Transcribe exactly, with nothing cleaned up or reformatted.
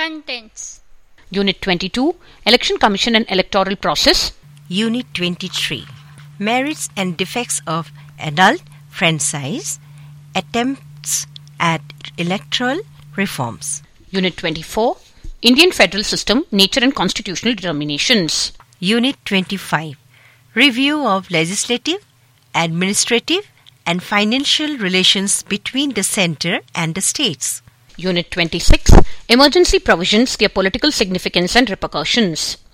Contents. Unit twenty-two, Election Commission and Electoral Process. Unit twenty-three, Merits and Defects of Adult Franchise, Attempts at Electoral Reforms. Unit twenty-four, Indian Federal System, Nature and Constitutional Determinations. Unit twenty-five, Review of Legislative, Administrative and Financial Relations between the Centre and the States. Unit twenty-six, Emergency Provisions, their Political Significance and Repercussions.